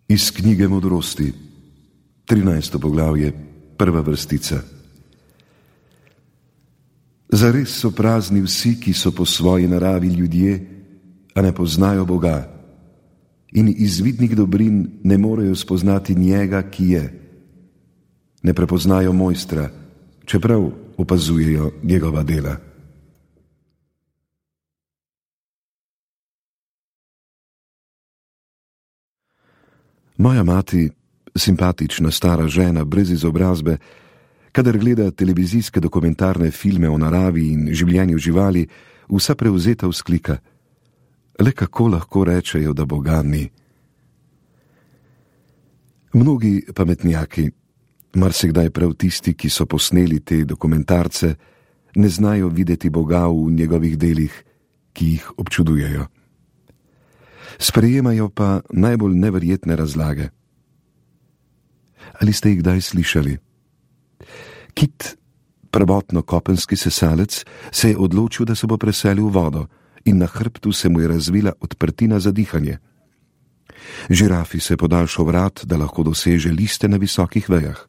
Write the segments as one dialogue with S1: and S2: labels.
S1: Iz knjige Modrosti, 13. poglavje, 1. vrstica. Zares so prazni vsi, ki so po svoji naravi ljudje, a ne poznajo Boga, in iz vidnih dobrin ne morejo spoznati njega, ki je. Ne prepoznajo mojstra, čeprav opazujejo njegova dela. Moja mati, simpatična stara žena brez izobrazbe, kadar gleda televizijske dokumentarne filme o naravi in življenju živali, vsa prevzeta vzklika: le kako lahko rečejo, da Boga ni? Mnogi pametnjaki, marsikdaj prav tisti, ki so posneli te dokumentarce, ne znajo videti Boga v njegovih delih, ki jih občudujejo. Sprejemajo pa najbolj neverjetne razlage. Ali ste jih kdaj slišali? Kit, prvotno kopenski sesalec, se je odločil, da se bo preselil v vodo, in na hrbtu se mu je razvila odprtina za dihanje. Žirafi se je podaljšal vrat, da lahko doseže liste na visokih vejah.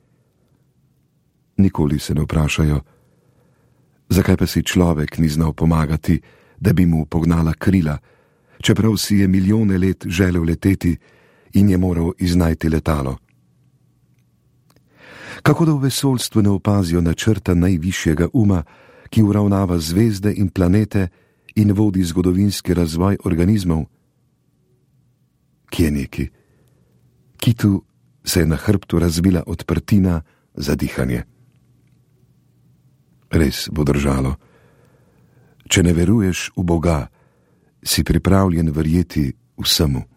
S1: Nikoli se ne vprašajo, zakaj pa si človek ni znal pomagati, da bi mu pognala krila, čeprav si je milijone let želel leteti in je moral iznajti letalo. Kako da v vesoljstvu ne opazijo načrta najvišjega uma, ki uravnava zvezde in planete in vodi zgodovinski razvoj organizmov? Kje neki? Kitu se je na hrbtu razvila odprtina za dihanje. Res bo držalo. Če ne veruješ v Boga, si pripravljen verjeti vsemu.